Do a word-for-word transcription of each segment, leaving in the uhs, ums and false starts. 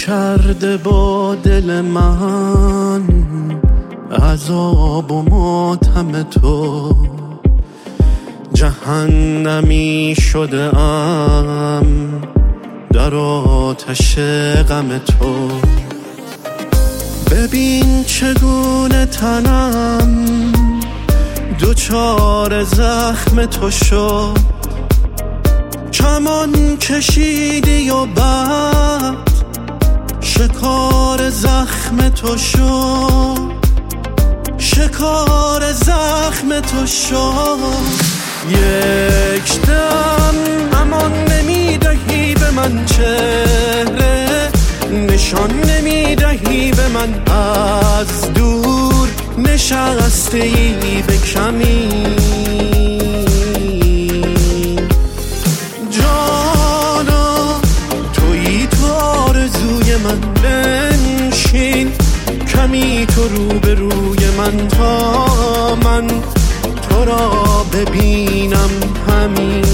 کرده با دل من عذاب و ماتم تو، جهنمی شده ام در آتش غم تو. ببین چگونه تنم دوچار زخم تو شد، کمان کشیدی و بعد شکار زخم تو شد، شکار زخم تو شد. یک دم امان نمیدهی به من چهره، نشان نمیدهی به من از دور نشسته ای به کمین. جانا تویی تو آرزوی من، بنشین کمی تو رو به روی من تا من تو را ببینم همین.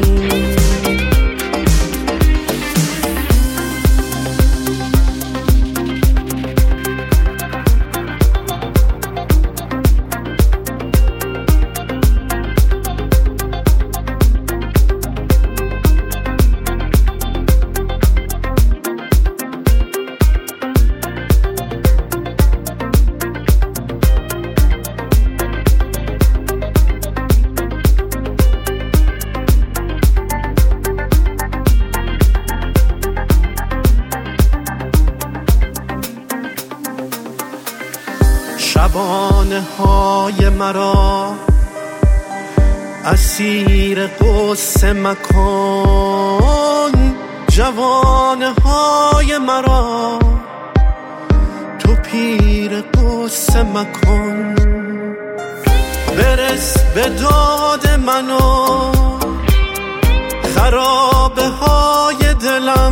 شبانه های مرا اسیر قصه مکن، جوانه های مرا تو پیر قصه مکن. برس به داد منو خرابه های دلم،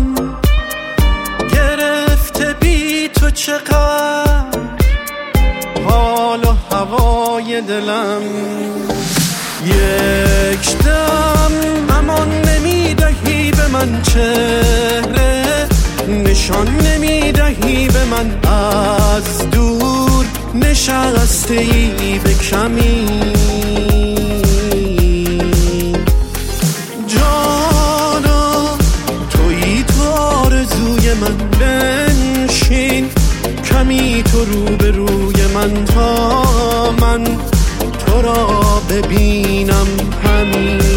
گرفته بی تو چقدر حال و هوای دلم. یک دم امان نمیدهی به من چهره، نشان نمیدهی به من از دور نشسته ای به کمین. جانا تویی تو آرزوی من، بنشین کمی تو رو به روی من تا من تو را ببینم همین.